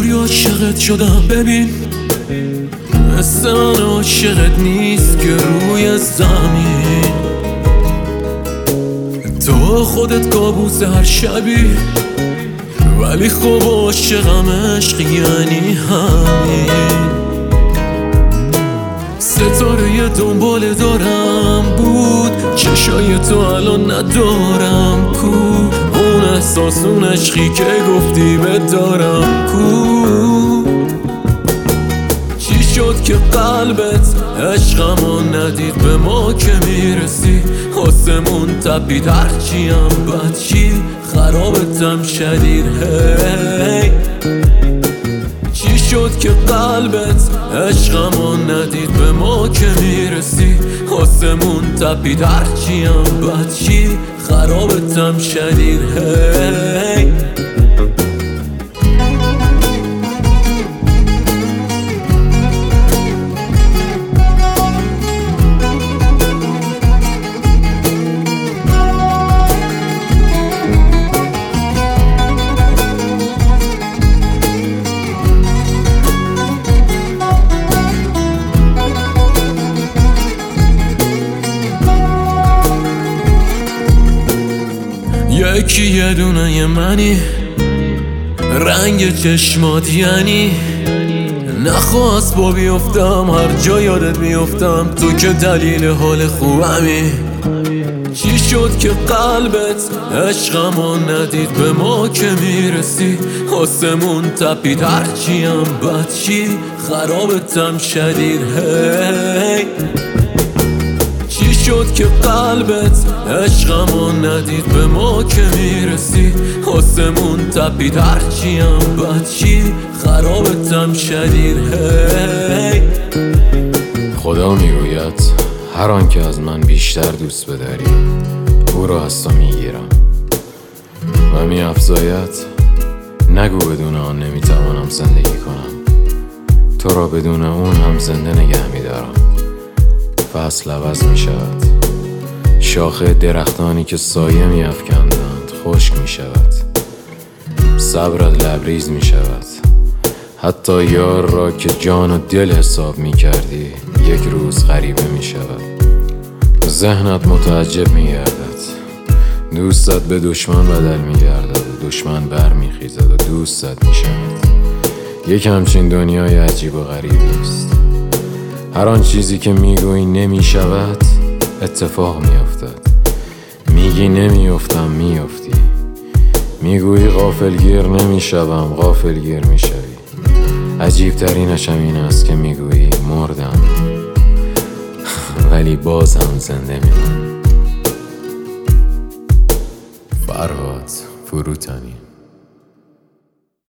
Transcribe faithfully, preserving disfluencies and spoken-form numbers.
ولی عاشقت شدم. ببین مثل من عاشقت نیست که روی زمین. تو خودت کابوس هر شبی، ولی خب عاشقم. عشق یعنی همین. ستاره دنبال دارم بود، چشای تو الان ندارم. کو اون احساس، اون عشقی که گفتی بدارم. کو چی شد که قلبت عشقمو ندید؟ به ما که میرسی آسمون تپید. هرچی هم بد چی خرابتم شدید. هی چی شد که قلبت عشقمو ندید؟ به ما که میرسی آسمون تپید. هرچی هم بد چی خرابتم شدید. هی یکی یه دونه یه منی، رنگ چشمات یعنی نخواست با بیفتم. هر جا یادت بیفتم تو که دلیل حال خوبمی. چی شد که قلبت عشقمو ندید؟ به ما که میرسی آسمون تپید. هرچی هم بد چی خرابتم شدید. هی چی شد که قلبت عشقمو ندید؟ به ما که میرسی آسمون تپید. هرچی هم بد چی خرابتم شدید. هی خدا میگوید هر آن که از من بیشتر دوست بداری او را از تو میگیرم و میافزاید نگو بدون آن نمیتوانم زندگی کنم. تو را بدون اون هم زنده نگه میدارم. فصل عوض می شود، شاخه درختانی که سایه می افکندند خشک می شود. صبرت لبریز می شود. حتی یار را که جان و دل حساب می کردی یک روز غریبه می شود. ذهنت متعجب می گردد، دوستت به دشمن بدل می گردد و دشمن بر می خیزد و دوستت می شود. یک همچین دنیای عجیب و غریبی است. هر آن چیزی که میگویی نمی شود اتفاق می افتد. میگی نمی افتم می افتی. میگویی غافلگیر نمی شوم غافلگیر می شوی. عجیب ترینش هم این است که میگویی مردم ولی باز هم زنده میمونم. فرهاد فروتنی.